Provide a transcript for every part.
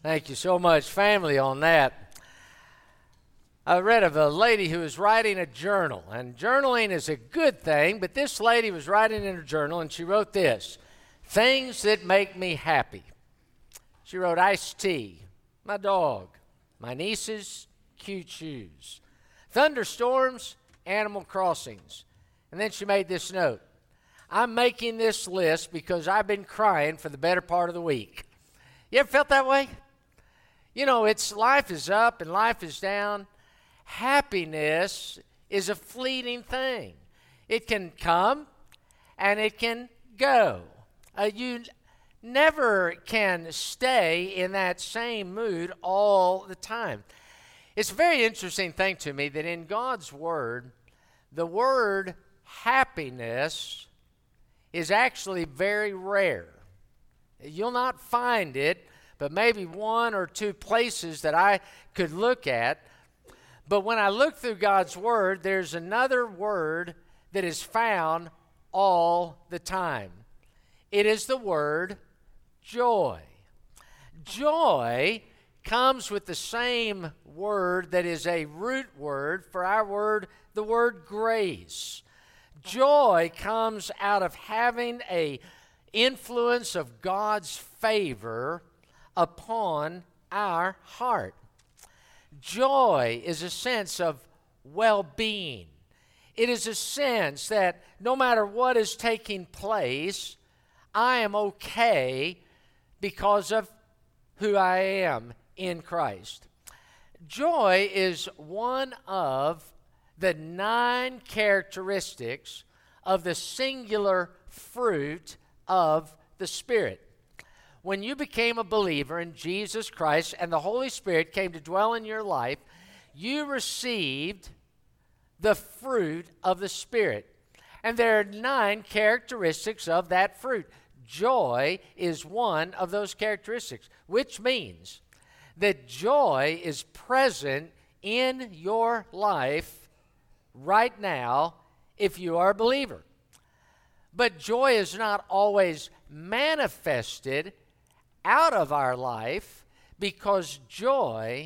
Thank you so much, family, on that. I read of a lady who was writing a journal, and journaling is a good thing, but this lady was writing in her journal, and she wrote this: things that make me happy. She wrote iced tea, my dog, my nieces, cute shoes, thunderstorms, Animal Crossings. And then she made this note: I'm making this list because I've been crying for the better part of the week. You ever felt that way? You know, it's life is up and life is down. Happiness is a fleeting thing. It can come and it can go. You never can stay in that same mood all the time. It's a very interesting thing to me that in God's Word, the word happiness is actually very rare. You'll not find it, but maybe one or two places that I could look at. But when I look through God's Word, there's another word that is found all the time. It is the word joy. Joy comes with the same word that is a root word for our word, the word grace. Joy comes out of having an influence of God's favor upon our heart. Joy is a sense of well-being. It is a sense that no matter what is taking place, I am okay because of who I am in Christ. Joy is one of the 9 characteristics of the singular fruit of the Spirit. When you became a believer in Jesus Christ and the Holy Spirit came to dwell in your life, you received the fruit of the Spirit. And there are 9 characteristics of that fruit. Joy is one of those characteristics, which means that joy is present in your life right now if you are a believer. But joy is not always manifested out of our life because joy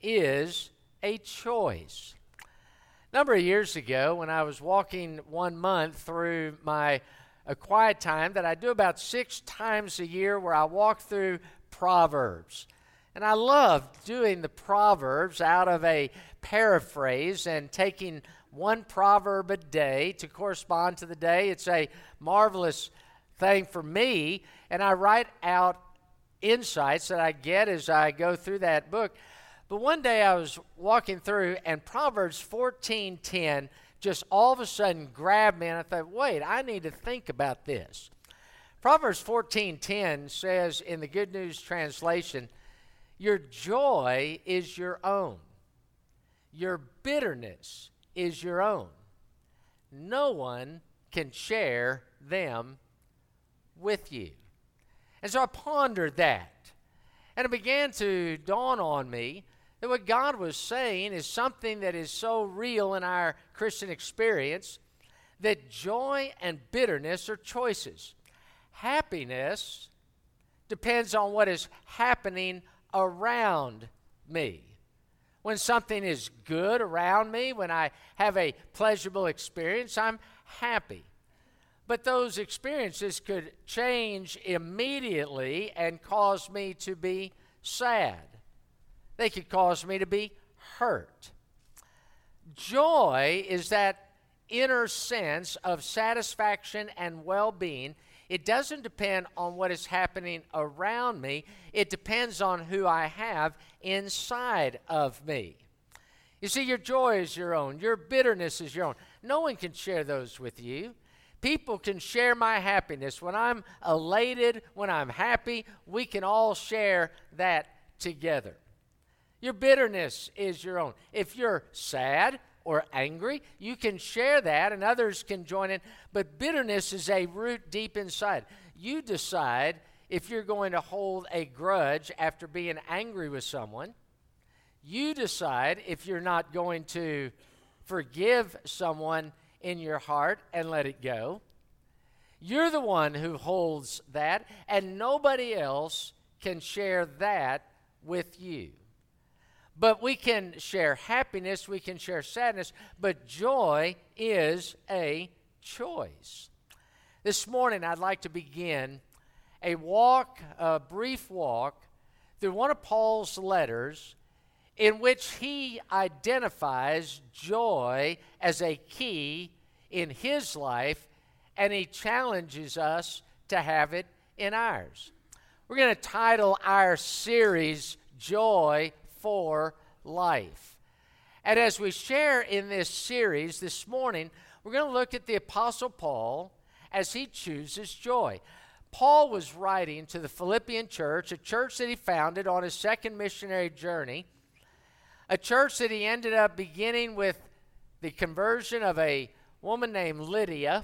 is a choice. A number of years ago, when I was walking one month through a quiet time that I do about 6 times a year, where I walk through Proverbs. And I love doing the Proverbs out of a paraphrase and taking one proverb a day to correspond to the day. It's a marvelous thing for me, and I write out insights that I get as I go through that book. But one day I was walking through, and Proverbs 14:10 just all of a sudden grabbed me, and I thought, wait, I need to think about this. Proverbs 14:10 says in the Good News Translation, your joy is your own. Your bitterness is your own. No one can share them with you. And so I pondered that, and it began to dawn on me that what God was saying is something that is so real in our Christian experience, that joy and bitterness are choices. Happiness depends on what is happening around me. When something is good around me, when I have a pleasurable experience, I'm happy. But those experiences could change immediately and cause me to be sad. They could cause me to be hurt. Joy is that inner sense of satisfaction and well-being. It doesn't depend on what is happening around me. It depends on who I have inside of me. You see, your joy is your own. Your bitterness is your own. No one can share those with you. People can share my happiness. When I'm elated, when I'm happy, we can all share that together. Your bitterness is your own. If you're sad or angry, you can share that and others can join in. But bitterness is a root deep inside. You decide if you're going to hold a grudge after being angry with someone. You decide if you're not going to forgive someone in your heart and let it go. You're the one who holds that, and nobody else can share that with you. But we can share happiness, we can share sadness, but joy is a choice. This morning, I'd like to begin a brief walk through one of Paul's letters in which he identifies joy as a key in his life, and he challenges us to have it in ours. We're going to title our series, Joy for Life. And as we share in this series this morning, we're going to look at the Apostle Paul as he chooses joy. Paul was writing to the Philippian church, a church that he founded on his second missionary journey, a church that he ended up beginning with the conversion of a woman named Lydia.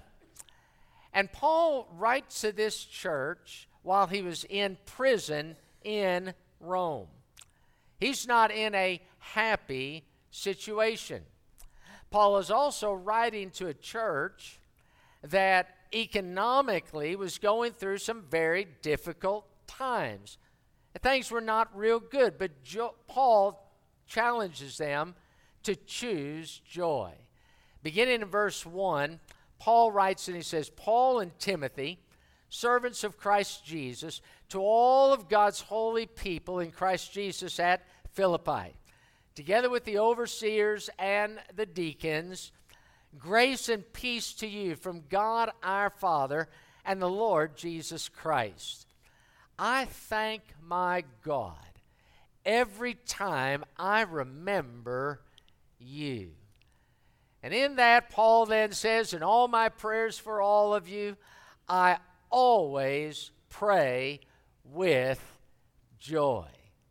And Paul writes to this church while he was in prison in Rome. He's not in a happy situation. Paul is also writing to a church that economically was going through some very difficult times. Things were not real good, but Paul challenges them to choose joy. Beginning in verse 1, Paul writes and he says, Paul and Timothy, servants of Christ Jesus, to all of God's holy people in Christ Jesus at Philippi, together with the overseers and the deacons, grace and peace to you from God our Father and the Lord Jesus Christ. I thank my God every time I remember you. And in that, Paul then says, in all my prayers for all of you, I always pray with joy.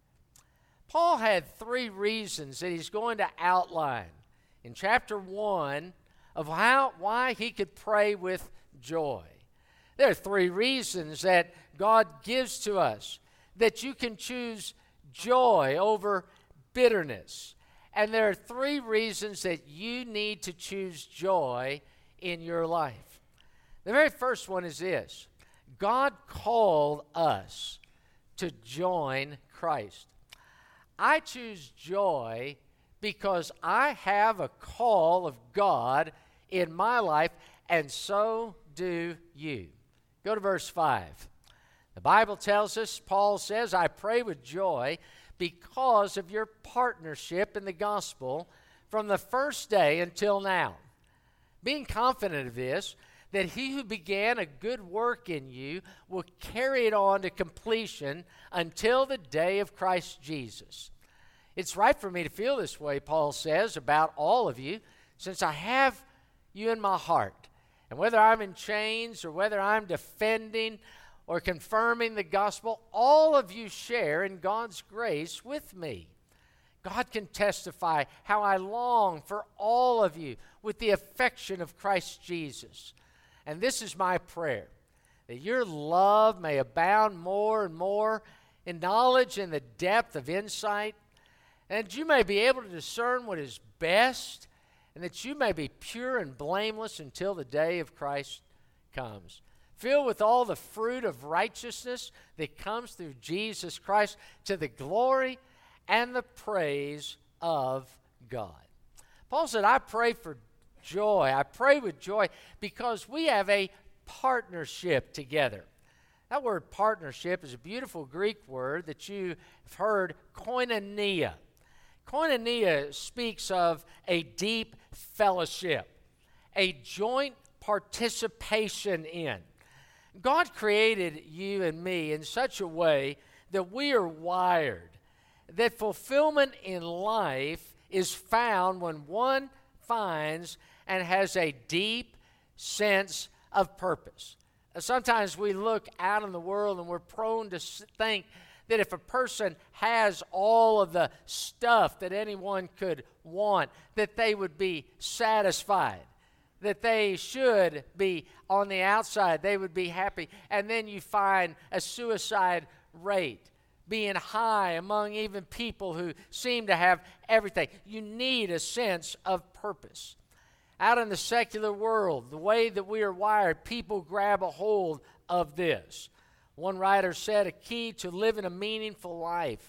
Paul had three reasons that he's going to outline in chapter 1 of why he could pray with joy. There are three reasons that God gives to us that you can choose joy over bitterness. And there are three reasons that you need to choose joy in your life. The very first one is this: God called us to join Christ. I choose joy because I have a call of God in my life, and so do you. Go to verse 5. The Bible tells us, Paul says, I pray with joy because of your partnership in the gospel from the first day until now. Being confident of this, that he who began a good work in you will carry it on to completion until the day of Christ Jesus. It's right for me to feel this way, Paul says, about all of you, since I have you in my heart. And whether I'm in chains or whether I'm defending or confirming the gospel, all of you share in God's grace with me. God can testify how I long for all of you with the affection of Christ Jesus. And this is my prayer, that your love may abound more and more in knowledge and the depth of insight, and that you may be able to discern what is best, and that you may be pure and blameless until the day of Christ comes, filled with all the fruit of righteousness that comes through Jesus Christ, to the glory and the praise of God. Paul said, I pray for joy. I pray with joy because we have a partnership together. That word partnership is a beautiful Greek word that you have heard, koinonia. Koinonia speaks of a deep fellowship, a joint participation in. God created you and me in such a way that we are wired, that fulfillment in life is found when one finds and has a deep sense of purpose. Sometimes we look out in the world and we're prone to think that if a person has all of the stuff that anyone could want, that they would be satisfied, that they should be on the outside, they would be happy. And then you find a suicide rate being high among even people who seem to have everything. You need a sense of purpose. Out in the secular world, the way that we are wired, people grab a hold of this. One writer said, a key to living a meaningful life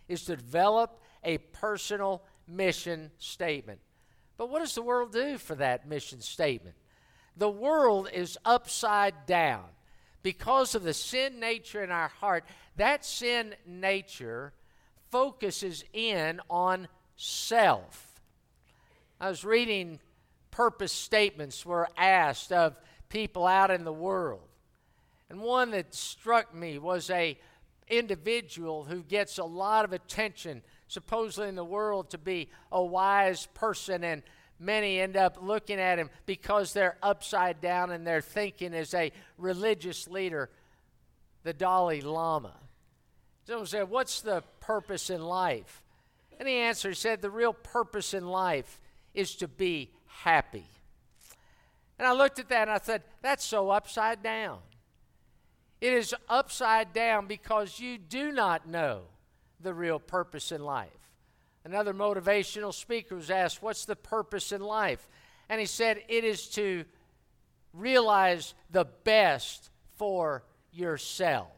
is to develop a personal mission statement. But what does the world do for that mission statement? The world is upside down. Because of the sin nature in our heart, that sin nature focuses in on self. I was reading purpose statements were asked of people out in the world. And one that struck me was a individual who gets a lot of attention, supposedly in the world to be a wise person, and many end up looking at him because they're upside down in their thinking as a religious leader, the Dalai Lama. Someone said, "What's the purpose in life?" And he answered, he said, "The real purpose in life is to be happy." And I looked at that and I said, that's so upside down. It is upside down because you do not know the real purpose in life. Another motivational speaker was asked, what's the purpose in life? And he said, it is to realize the best for yourself.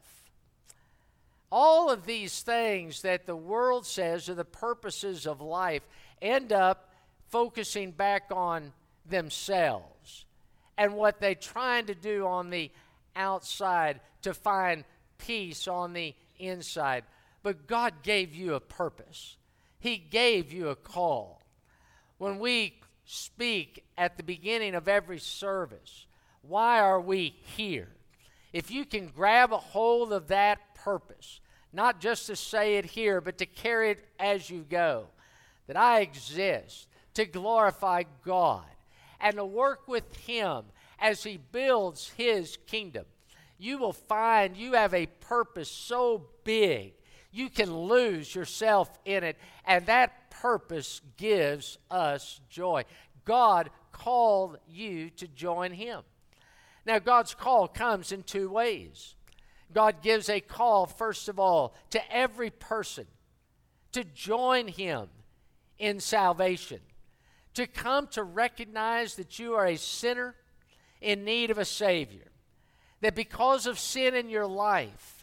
All of these things that the world says are the purposes of life end up focusing back on themselves and what they're trying to do on the outside to find peace on the inside. But God gave you a purpose. He gave you a call. When we speak at the beginning of every service, why are we here? If you can grab a hold of that purpose, not just to say it here, but to carry it as you go, that I exist to glorify God and to work with Him as He builds His kingdom, you will find you have a purpose so big you can lose yourself in it, and that purpose gives us joy. God called you to join Him. Now, God's call comes in two ways. God gives a call, first of all, to every person to join Him in salvation, to come to recognize that you are a sinner in need of a Savior, that because of sin in your life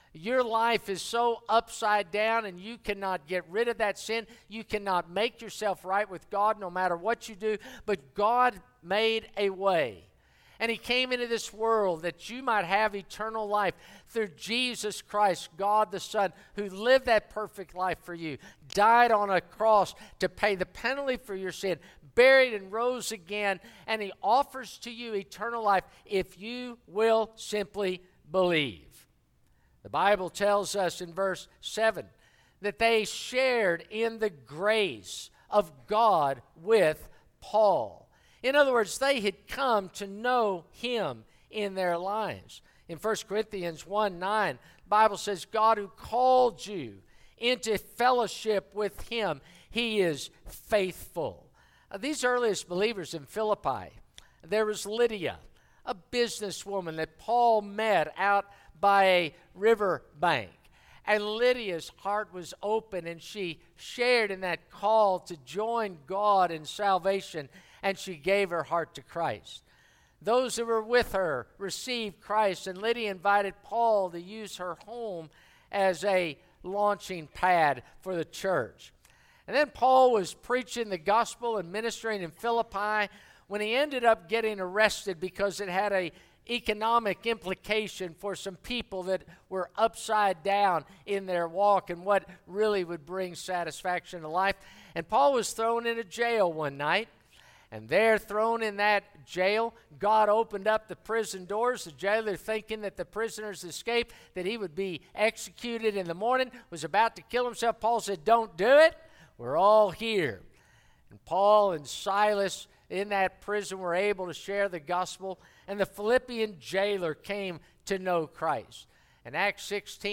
is so upside down and you cannot get rid of that sin. You cannot make yourself right with God no matter what you do, but God made a way. And He came into this world that you might have eternal life through Jesus Christ, God the Son, who lived that perfect life for you, died on a cross to pay the penalty for your sin, buried and rose again, and He offers to you eternal life if you will simply believe. The Bible tells us in verse 7 that they shared in the grace of God with Paul. In other words, they had come to know Him in their lives. In 1 Corinthians 1:9, the Bible says, God who called you into fellowship with Him, He is faithful. These earliest believers in Philippi, there was Lydia, a businesswoman that Paul met out by a river bank. And Lydia's heart was open, and she shared in that call to join God in salvation, and she gave her heart to Christ. Those who were with her received Christ, and Lydia invited Paul to use her home as a launching pad for the church. And then Paul was preaching the gospel and ministering in Philippi when he ended up getting arrested because it had a economic implication for some people that were upside down in their walk and what really would bring satisfaction to life. And Paul was thrown into jail one night, and there, thrown in that jail, God opened up the prison doors. The jailer, thinking that the prisoners escaped, that he would be executed in the morning, was about to kill himself. Paul said, "Don't do it. We're all here." And Paul and Silas in that prison were able to share the gospel, and the Philippian jailer came to know Christ. And Acts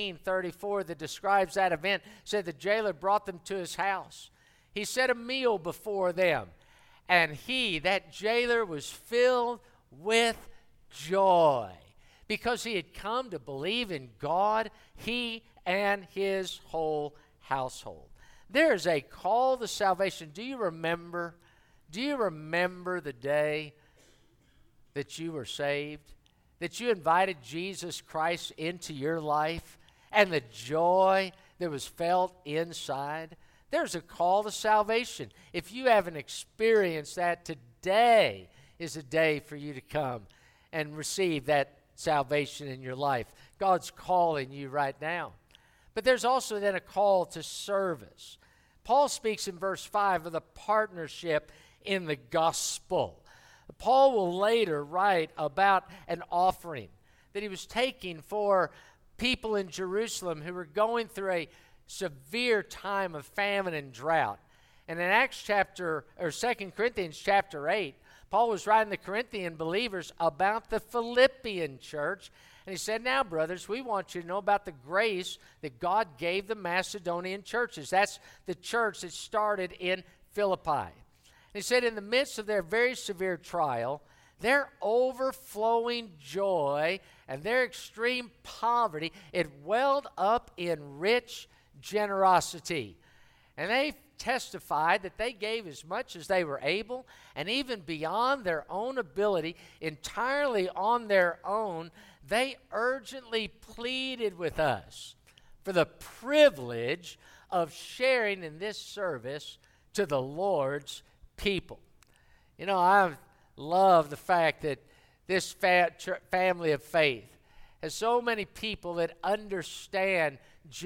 16:34 that describes that event said the jailer brought them to his house. He set a meal before them, and that jailer, was filled with joy because he had come to believe in God, he and his whole household. There is a call to salvation. Do you remember the day that you were saved? That you invited Jesus Christ into your life, and the joy that was felt inside? There's a call to salvation. If you haven't experienced that, today is a day for you to come and receive that salvation in your life. God's calling you right now. But there's also then a call to service. Paul speaks in verse 5 of the partnership in the gospel. Paul will later write about an offering that he was taking for people in Jerusalem who were going through a severe time of famine and drought. And in 2 Corinthians chapter 8, Paul was writing the Corinthian believers about the Philippian church. And he said, now, brothers, we want you to know about the grace that God gave the Macedonian churches. That's the church that started in Philippi. And he said, in the midst of their very severe trial, their overflowing joy and their extreme poverty, it welled up in rich generosity. And they testified that they gave as much as they were able, and even beyond their own ability, entirely on their own, they urgently pleaded with us for the privilege of sharing in this service to the Lord's people. You know, I love the fact that this family of faith has so many people that understand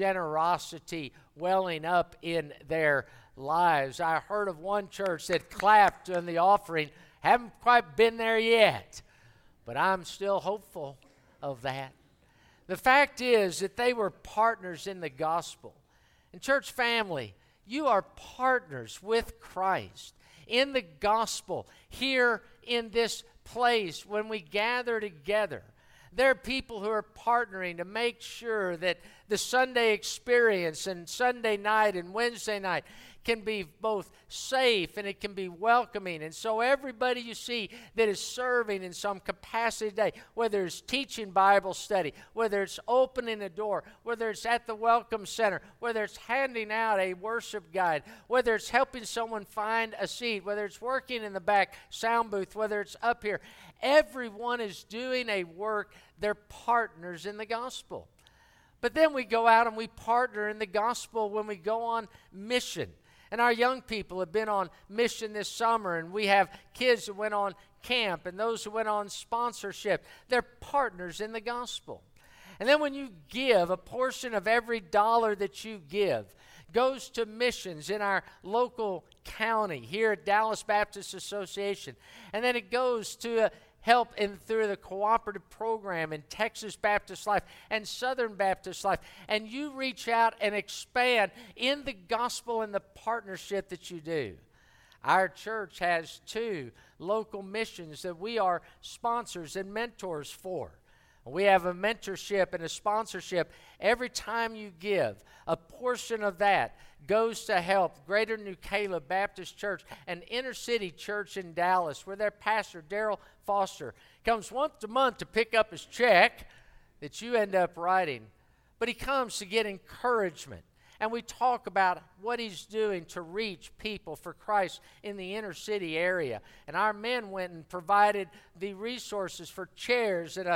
generosity welling up in their lives. I heard of one church that clapped on the offering. Haven't quite been there yet, but I'm still hopeful of that. The fact is that they were partners in the gospel. And church family, you are partners with Christ in the gospel here in this place when we gather together. There are people who are partnering to make sure that the Sunday experience and Sunday night and Wednesday night can be both safe and it can be welcoming. And so everybody you see that is serving in some capacity today, whether it's teaching Bible study, whether it's opening a door, whether it's at the Welcome Center, whether it's handing out a worship guide, whether it's helping someone find a seat, whether it's working in the back sound booth, whether it's up here, everyone is doing a work. They're partners in the gospel. But then we go out and we partner in the gospel when we go on mission. And our young people have been on mission this summer, and we have kids that went on camp and those who went on sponsorship. They're partners in the gospel. And then when you give, a portion of every dollar that you give goes to missions in our local county here at Dallas Baptist Association. And then it goes to help through the cooperative program in Texas Baptist Life and Southern Baptist Life. And you reach out and expand in the gospel and the partnership that you do. Our church has 2 local missions that we are sponsors and mentors for. We have a mentorship and a sponsorship. Every time you give, a portion of that goes to help Greater New Caleb Baptist Church, an inner city church in Dallas, where their pastor, Daryl Foster, comes once a month to pick up his check that you end up writing. But he comes to get encouragement. And we talk about what he's doing to reach people for Christ in the inner city area. And our men went and provided the resources for chairs and a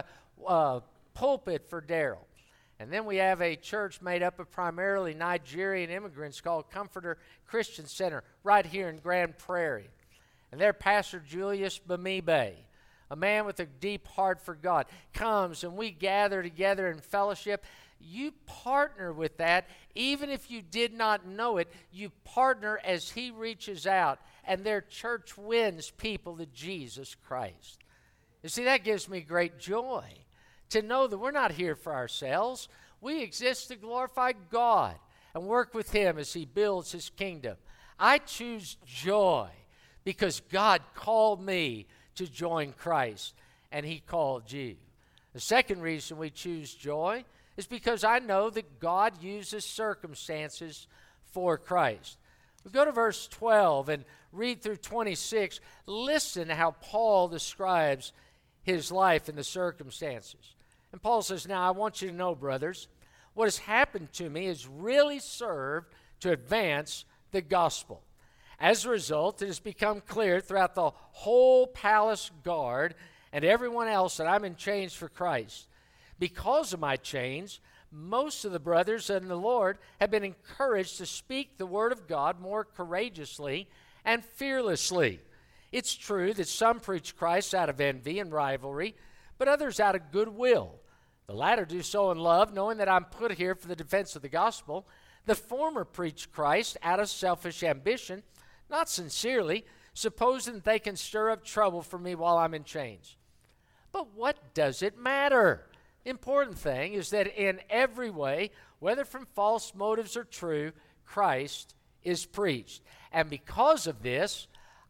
pulpit for Daryl. And then we have a church made up of primarily Nigerian immigrants called Comforter Christian Center right here in Grand Prairie. And their pastor, Julius Bamibe, a man with a deep heart for God, comes and we gather together in fellowship. You partner with that. Even if you did not know it, you partner as he reaches out and their church wins people to Jesus Christ. You see, that gives me great joy to know that we're not here for ourselves. We exist to glorify God and work with him as he builds his kingdom. I choose joy because God called me to join Christ, and he called you. The second reason we choose joy is because I know that God uses circumstances for Christ. We go to verse 12 and read through 26. Listen how Paul describes his life and the circumstances. And Paul says, now I want you to know, brothers, what has happened to me has really served to advance the gospel. As a result, it has become clear throughout the whole palace guard and everyone else that I'm in chains for Christ. Because of my chains, most of the brothers in the Lord have been encouraged to speak the word of God more courageously and fearlessly. It's true that some preach Christ out of envy and rivalry, but others out of goodwill. The latter do so in love, knowing that I'm put here for the defense of the gospel. The former preach Christ out of selfish ambition, not sincerely, supposing that they can stir up trouble for me while I'm in chains. But what does it matter? The important thing is that in every way, whether from false motives or true, Christ is preached. And because of this,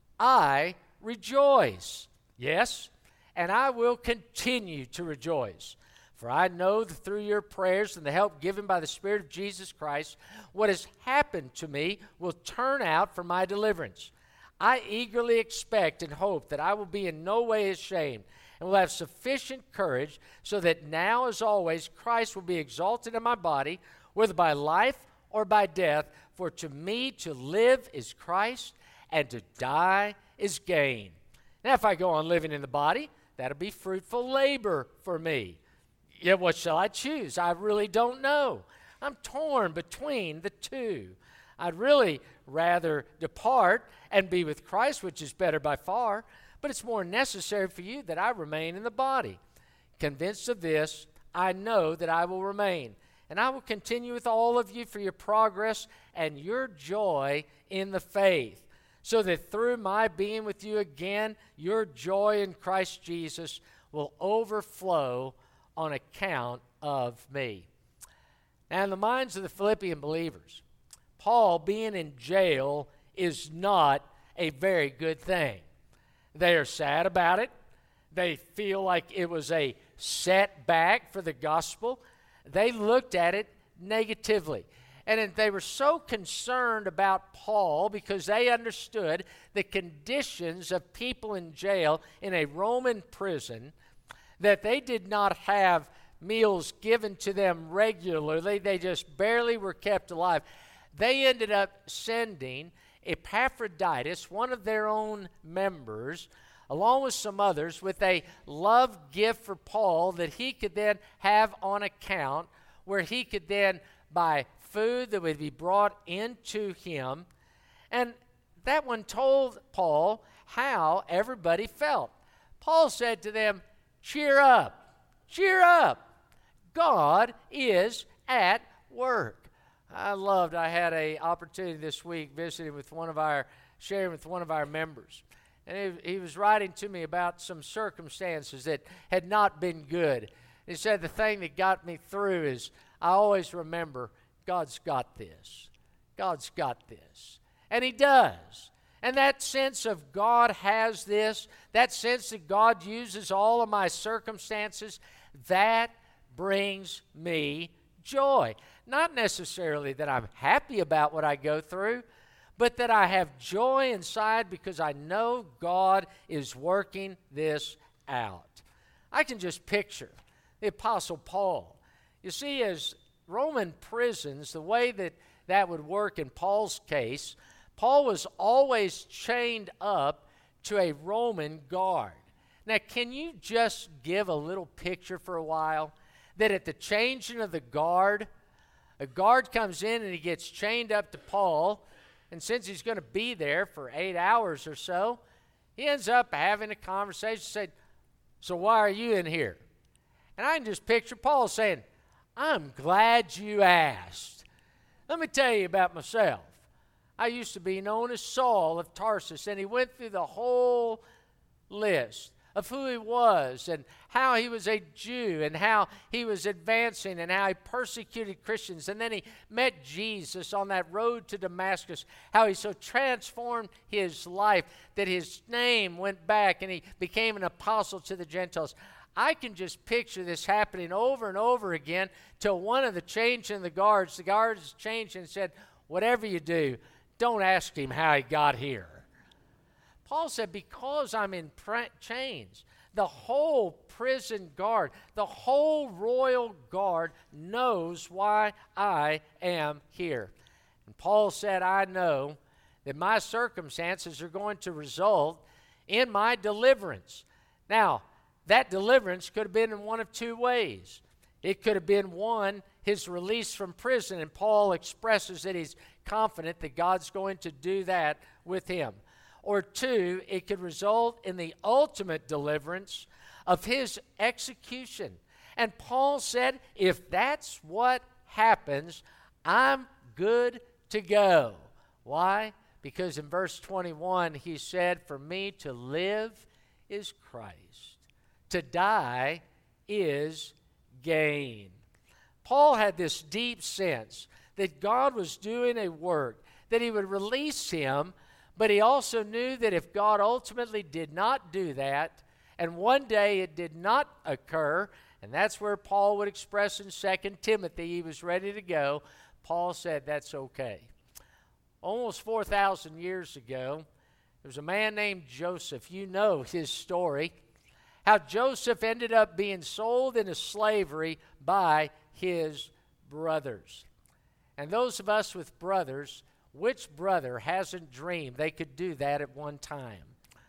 I rejoice. Yes, and I will continue to rejoice. For I know that through your prayers and the help given by the Spirit of Jesus Christ, what has happened to me will turn out for my deliverance. I eagerly expect and hope that I will be in no way ashamed and will have sufficient courage so that now, as always, Christ will be exalted in my body, whether by life or by death. For to me to live is Christ, and to die is gain. Now, if I go on living in the body, that'll be fruitful labor for me. Yet what shall I choose? I really don't know. I'm torn between the two. I'd really rather depart and be with Christ, which is better by far, but it's more necessary for you that I remain in the body. Convinced of this, I know that I will remain, and I will continue with all of you for your progress and your joy in the faith, so that through my being with you again, your joy in Christ Jesus will overflow on account of me. Now, in the minds of the Philippian believers, Paul being in jail is not a very good thing. They are sad about it. They feel like it was a setback for the gospel. They looked at it negatively. And they were so concerned about Paul because they understood the conditions of people in jail in a Roman prison, that they did not have meals given to them regularly. They just barely were kept alive. They ended up sending Epaphroditus, one of their own members, along with some others, with a love gift for Paul that he could then have on account, where he could then buy food that would be brought into him. And that one told Paul how everybody felt. Paul said to them, cheer up, cheer up. God is at work. I had an opportunity this week sharing with one of our members. And he was writing to me about some circumstances that had not been good. He said, the thing that got me through is I always remember God's got this. God's got this. And he does. And that sense of God has this, that sense that God uses all of my circumstances, that brings me joy. Not necessarily that I'm happy about what I go through, but that I have joy inside because I know God is working this out. I can just picture the Apostle Paul. You see, as Roman prisons, the way that would work in Paul's case, Paul was always chained up to a Roman guard. Now, can you just give a little picture for a while? That at the changing of the guard, a guard comes in and he gets chained up to Paul, and since he's going to be there for 8 hours or so, he ends up having a conversation, saying, so why are you in here? And I can just picture Paul saying, I'm glad you asked. Let me tell you about myself. I used to be known as Saul of Tarsus, and he went through the whole list of who he was and how he was a Jew and how he was advancing and how he persecuted Christians. And then he met Jesus on that road to Damascus, how he so transformed his life that his name went back and he became an apostle to the Gentiles. I can just picture this happening over and over again till one of the the guards changed and said, whatever you do, don't ask him how he got here. Paul said, because I'm in chains, the whole prison guard, the whole royal guard knows why I am here. And Paul said, I know that my circumstances are going to result in my deliverance. Now, that deliverance could have been in one of two ways. It could have been, one, his release from prison, and Paul expresses that he's confident that God's going to do that with him. Or two, it could result in the ultimate deliverance of his execution. And Paul said, if that's what happens, I'm good to go. Why? Because in verse 21, he said, for me to live is Christ. To die is gain. Paul had this deep sense that God was doing a work, that he would release him, but he also knew that if God ultimately did not do that, and one day it did not occur, and that's where Paul would express in 2 Timothy he was ready to go, Paul said that's okay. Almost 4,000 years ago, there was a man named Joseph. You know his story, how Joseph ended up being sold into slavery by his brothers. And those of us with brothers, which brother hasn't dreamed they could do that at one time?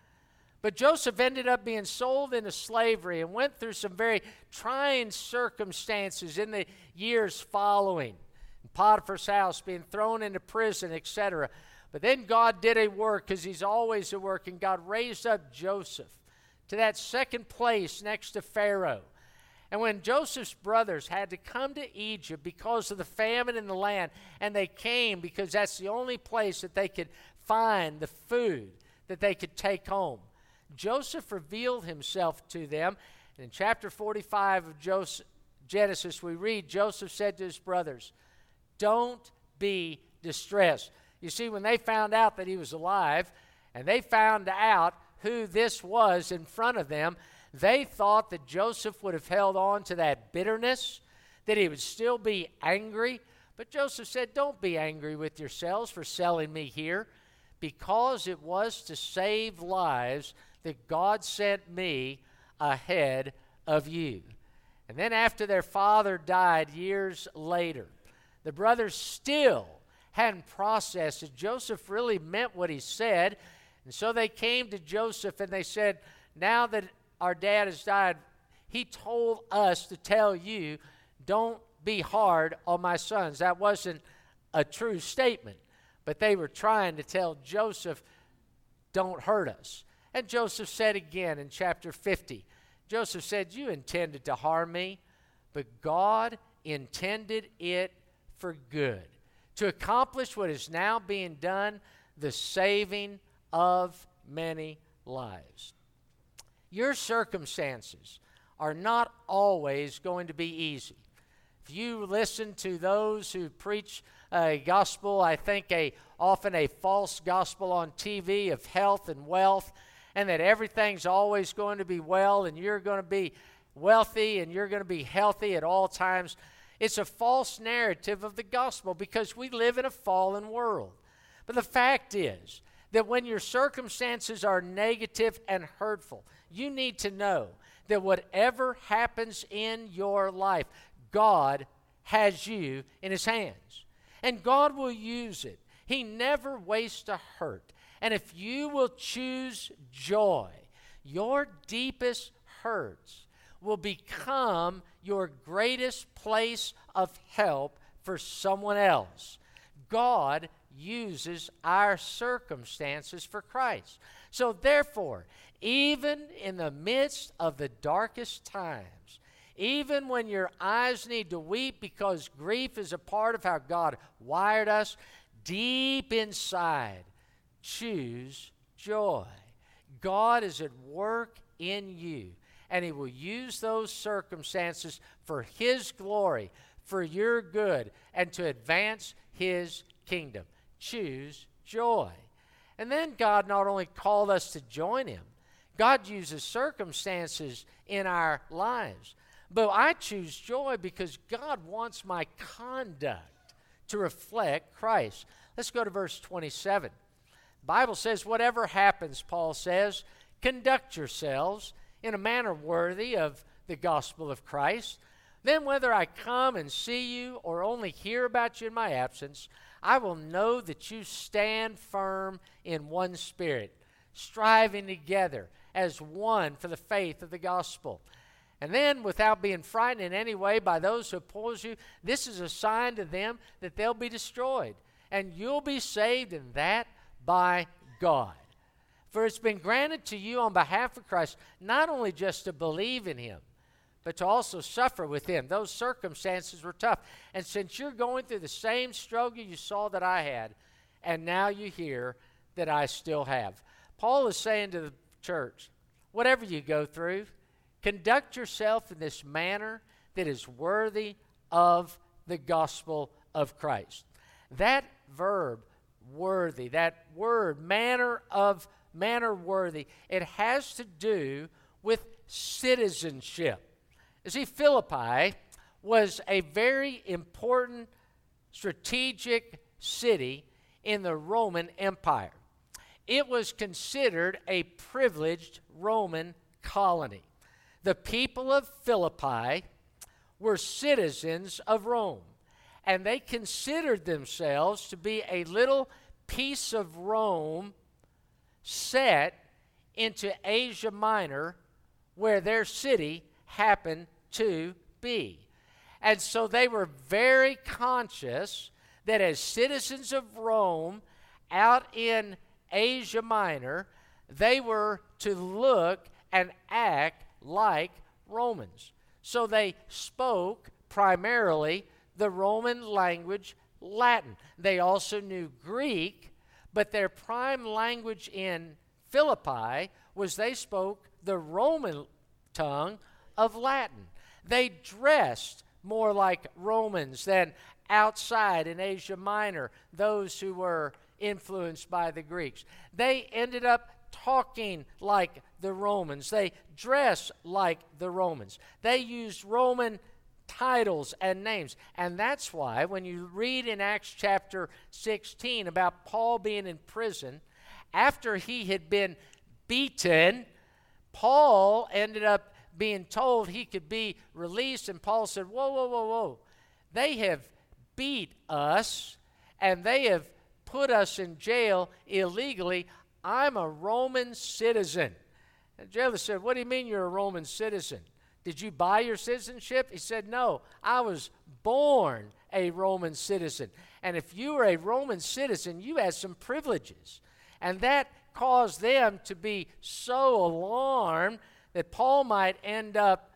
But Joseph ended up being sold into slavery and went through some very trying circumstances in the years following. In Potiphar's house, being thrown into prison, etc. But then God did a work, because he's always at work, and God raised up Joseph to that second place next to Pharaoh. And when Joseph's brothers had to come to Egypt because of the famine in the land, and they came because that's the only place that they could find the food that they could take home, Joseph revealed himself to them. And in chapter 45 of Genesis, we read, Joseph said to his brothers, don't be distressed. You see, when they found out that he was alive, and they found out who this was in front of them, they thought that Joseph would have held on to that bitterness, that he would still be angry. But Joseph said, don't be angry with yourselves for selling me here, because it was to save lives that God sent me ahead of you. And then after their father died years later, the brothers still hadn't processed that Joseph really meant what he said. And so they came to Joseph and they said, now that our dad has died, he told us to tell you, don't be hard on my sons. That wasn't a true statement, but they were trying to tell Joseph, don't hurt us. And Joseph said again in chapter 50, Joseph said, you intended to harm me, but God intended it for good, to accomplish what is now being done, the saving of many lives. Your circumstances are not always going to be easy. If you listen to those who preach a gospel, I think often a false gospel on TV of health and wealth, and that everything's always going to be well, and you're going to be wealthy, and you're going to be healthy at all times, it's a false narrative of the gospel, because we live in a fallen world. But the fact is that when your circumstances are negative and hurtful, you need to know that whatever happens in your life, God has you in his hands. And God will use it. He never wastes a hurt. And if you will choose joy, your deepest hurts will become your greatest place of help for someone else. God uses our circumstances for Christ. So therefore, even in the midst of the darkest times, even when your eyes need to weep because grief is a part of how God wired us, deep inside, choose joy. God is at work in you, and he will use those circumstances for his glory, for your good, and to advance his kingdom. Choose joy. And then God not only called us to join him, God uses circumstances in our lives. But I choose joy because God wants my conduct to reflect Christ. Let's go to verse 27. The Bible says, whatever happens, Paul says, conduct yourselves in a manner worthy of the gospel of Christ. Then whether I come and see you or only hear about you in my absence, I will know that you stand firm in one spirit, striving together as one for the faith of the gospel. And then, without being frightened in any way by those who oppose you, this is a sign to them that they'll be destroyed. And you'll be saved, and that by God. For it's been granted to you on behalf of Christ, not only just to believe in him, but to also suffer with him. Those circumstances were tough. And since you're going through the same struggle you saw that I had, and now you hear that I still have. Paul is saying to the church, whatever you go through, conduct yourself in this manner that is worthy of the gospel of Christ. That verb, worthy, that word, manner worthy, it has to do with citizenship. You see, Philippi was a very important strategic city in the Roman Empire. It was considered a privileged Roman colony. The people of Philippi were citizens of Rome, and they considered themselves to be a little piece of Rome set into Asia Minor, where their city happened to be. And so they were very conscious that as citizens of Rome out in Asia Minor, they were to look and act like Romans. So they spoke primarily the Roman language, Latin. They also knew Greek, but their prime language in Philippi was they spoke the Roman tongue of Latin. They dressed more like Romans than outside in Asia Minor, those who were influenced by the Greeks. They ended up talking like the Romans. They dressed like the Romans. They used Roman titles and names. And that's why when you read in Acts chapter 16 about Paul being in prison, after he had been beaten, Paul ended up being told he could be released, and Paul said, whoa, whoa, whoa, whoa. They have beat us, and they have put us in jail illegally. I'm a Roman citizen. And the jailer said, what do you mean you're a Roman citizen? Did you buy your citizenship? He said, no, I was born a Roman citizen. And if you were a Roman citizen, you had some privileges. And that caused them to be so alarmed that Paul might end up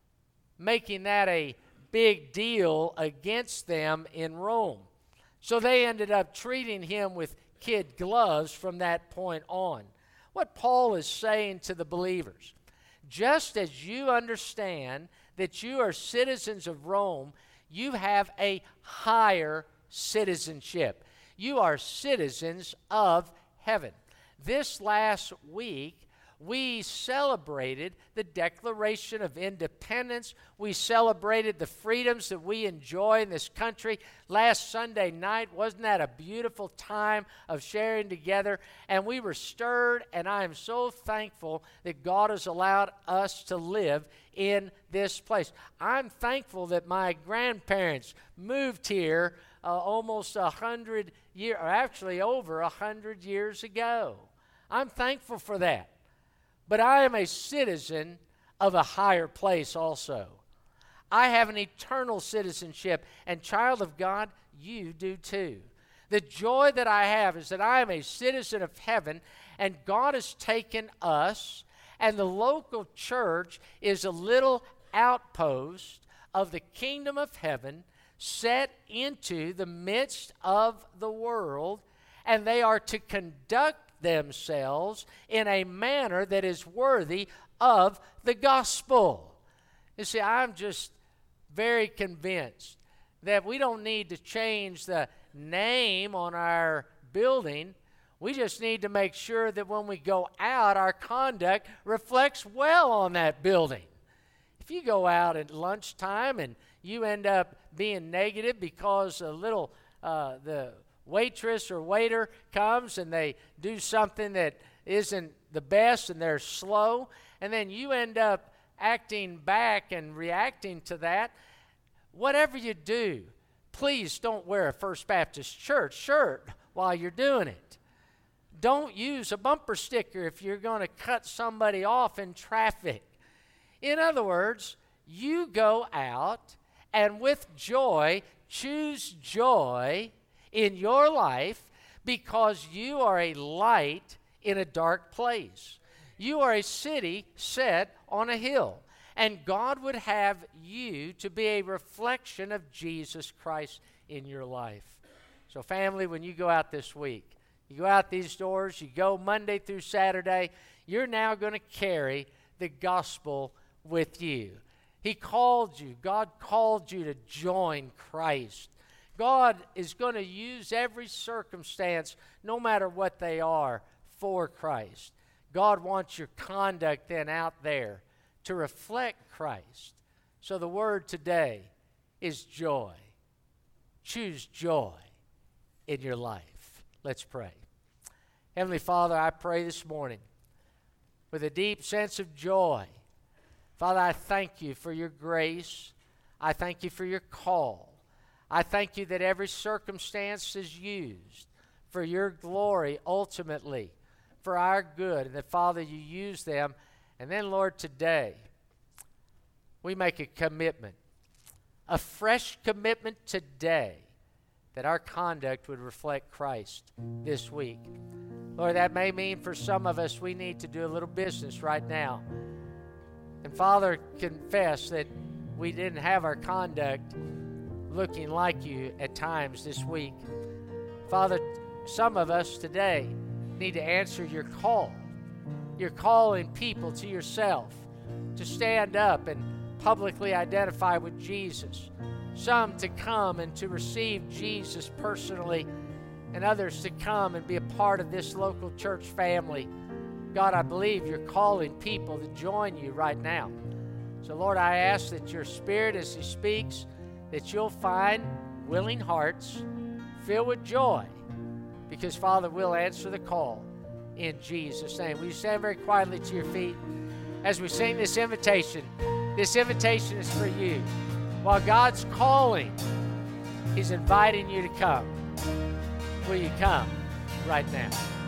making that a big deal against them in Rome. So they ended up treating him with kid gloves from that point on. What Paul is saying to the believers, just as you understand that you are citizens of Rome, you have a higher citizenship. You are citizens of heaven. This last week, we celebrated the Declaration of Independence. We celebrated the freedoms that we enjoy in this country. Last Sunday night, wasn't that a beautiful time of sharing together? And we were stirred, and I am so thankful that God has allowed us to live in this place. I'm thankful that my grandparents moved here almost 100 years, or actually over 100 years ago. I'm thankful for that. But I am a citizen of a higher place also. I have an eternal citizenship, and child of God, you do too. The joy that I have is that I am a citizen of heaven, and God has taken us, and the local church is a little outpost of the kingdom of heaven set into the midst of the world, and they are to conduct themselves in a manner that is worthy of the gospel. You see, I'm just very convinced that we don't need to change the name on our building. We just need to make sure that when we go out, our conduct reflects well on that building. If you go out at lunchtime and you end up being negative because the waitress or waiter comes and they do something that isn't the best and they're slow, and then you end up acting back and reacting to that, whatever you do, please don't wear a First Baptist Church shirt while you're doing it. Don't use a bumper sticker if you're going to cut somebody off in traffic. In other words, you go out and with joy choose joy in your life because you are a light in a dark place. You are a city set on a hill. And God would have you to be a reflection of Jesus Christ in your life. So family, when you go out this week, you go out these doors, you go Monday through Saturday, you're now going to carry the gospel with you. He called you. God called you to join Christ. God is going to use every circumstance, no matter what they are, for Christ. God wants your conduct then out there to reflect Christ. So the word today is joy. Choose joy in your life. Let's pray. Heavenly Father, I pray this morning with a deep sense of joy. Father, I thank you for your grace. I thank you for your call. I thank you that every circumstance is used for your glory ultimately, for our good, and that, Father, you use them. And then, Lord, today, we make a commitment, a fresh commitment today, that our conduct would reflect Christ this week. Lord, that may mean for some of us we need to do a little business right now. And, Father, confess that we didn't have our conduct looking like you at times this week. Father, some of us today need to answer your call. You're calling people to yourself to stand up and publicly identify with Jesus. Some to come and to receive Jesus personally, and others to come and be a part of this local church family. God, I believe you're calling people to join you right now. So, Lord, I ask that your Spirit, as He speaks, that you'll find willing hearts filled with joy, because, Father, we'll answer the call in Jesus' name. Will you stand very quietly to your feet as we sing this invitation? This invitation is for you. While God's calling, He's inviting you to come. Will you come right now?